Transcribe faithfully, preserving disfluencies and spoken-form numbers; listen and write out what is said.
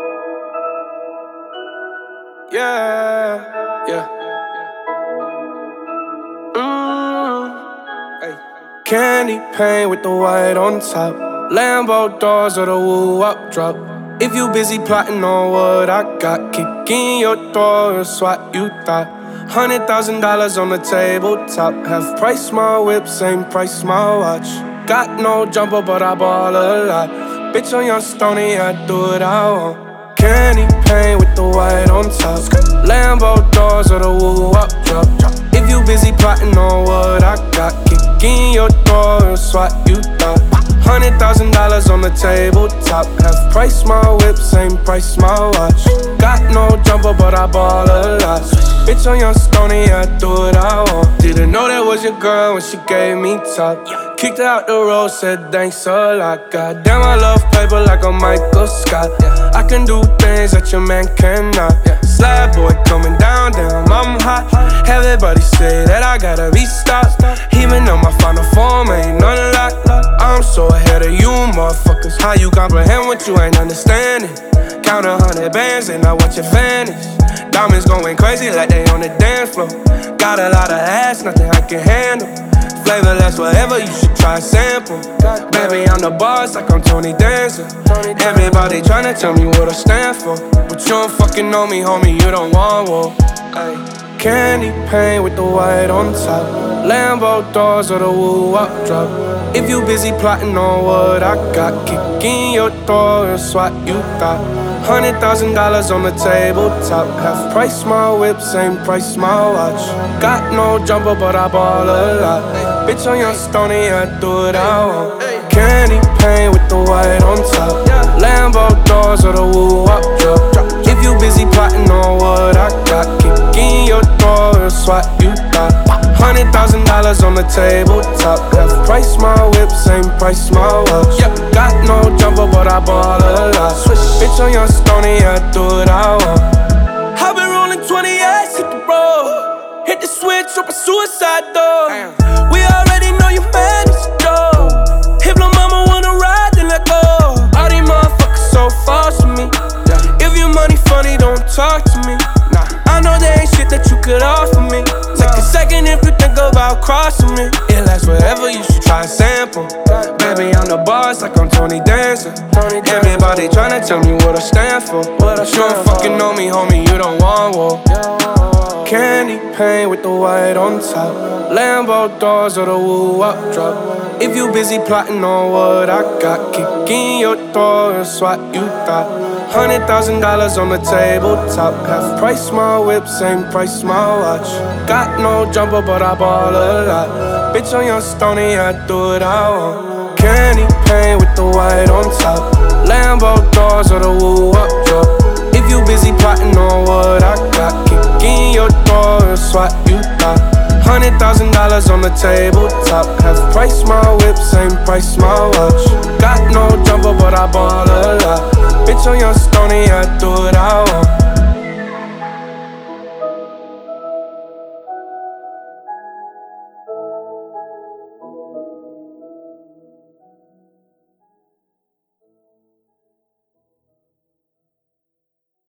Yeah, yeah. Mm. Hey. Candy paint with the white on top. Lambo doors or the woo-up drop. If you busy plotting on what I got, kick in your door and swat you thought. Hundred thousand dollars on the tabletop. Half price my whip, same price my watch. Got no jumper, but I ball a lot. Bitch on your stony, I do what I want. Candy paint with the white on top. Lambo doors or the woo-up drop. If you busy plotting on what I got, kick in your door and swat you thought. Hundred thousand dollars on the tabletop. Half price my whip, same price my watch. Got no jumper, but I ball a lot. Bitch on your stony, I do what I want. Didn't know that was your girl when she gave me top. Kicked her out the road, said thanks a lot. Goddamn, I love paper like a Michael Scott. I can do things that your man cannot. Slab boy coming down, damn, I'm hot. Everybody say that I gotta be stopped. Even though my final form ain't none locked. I'm so ahead of you, motherfuckers. How you comprehend what you ain't understanding? Count a hundred bands and I watch it vanish. Diamonds going crazy like they on the dance floor. Got a lot of ass, nothing I can handle. Flavorless, whatever, you should try a sample. Baby, I'm the boss like I'm Tony Danza. Everybody tryna tell me what I stand for, but you don't fucking know me, homie, you don't want war. Ay. Candy paint with the white on top. Lambo doors or the woo-up drop. If you busy plotting on what I got, kick in your door and swat you thought. Hundred thousand dollars on the tabletop. Half price my whip, same price my watch. Got no jumper, but I ball a lot. Bitch on your stony, I do what I want. Candy paint with the white on top. Lambo doors or the woo-up drop. If you busy plotting on what I got, kick in your door and swat you thought. Hundred thousand dollars on the tabletop. Half price my whip, same price my watch. Got no jumper, but I ball a lot. Bitch on your stony, I do what I want. I've been rolling twenty-eights, hit the road. Hit the switch, open suicide door. We already know you man is a dog. If no mama wanna ride, then let go. All these motherfuckers so false to me. If your money funny, don't talk to me. Nah, I know there ain't shit that you could offer me. Take a second if you think about crossing me. It lasts forever, you should try a sample. Baby, I'm the boss like I'm Tony Danza. Everybody tryna tell me what I stand for, but you don't fucking know me, homie, you don't want war. Candy paint with the white on top. Lambo doors or the woo-up drop. If you busy plotting on what I got, kick in your door and swat you thought. Hundred thousand dollars on the tabletop. Half price my whip, same price my watch. Got no jumper, but I ball a lot. Bitch on your stony, I do what I want. Candy paint with the white on top. Lambo doors or the woo-up drop. If you busy plotting on what I got, kick in your door and swat you thought. Hundred thousand dollars on the tabletop. Half price my whip, same price my watch. Got no jumper, but I ball a lot. Bitch on your stony, I do what I want.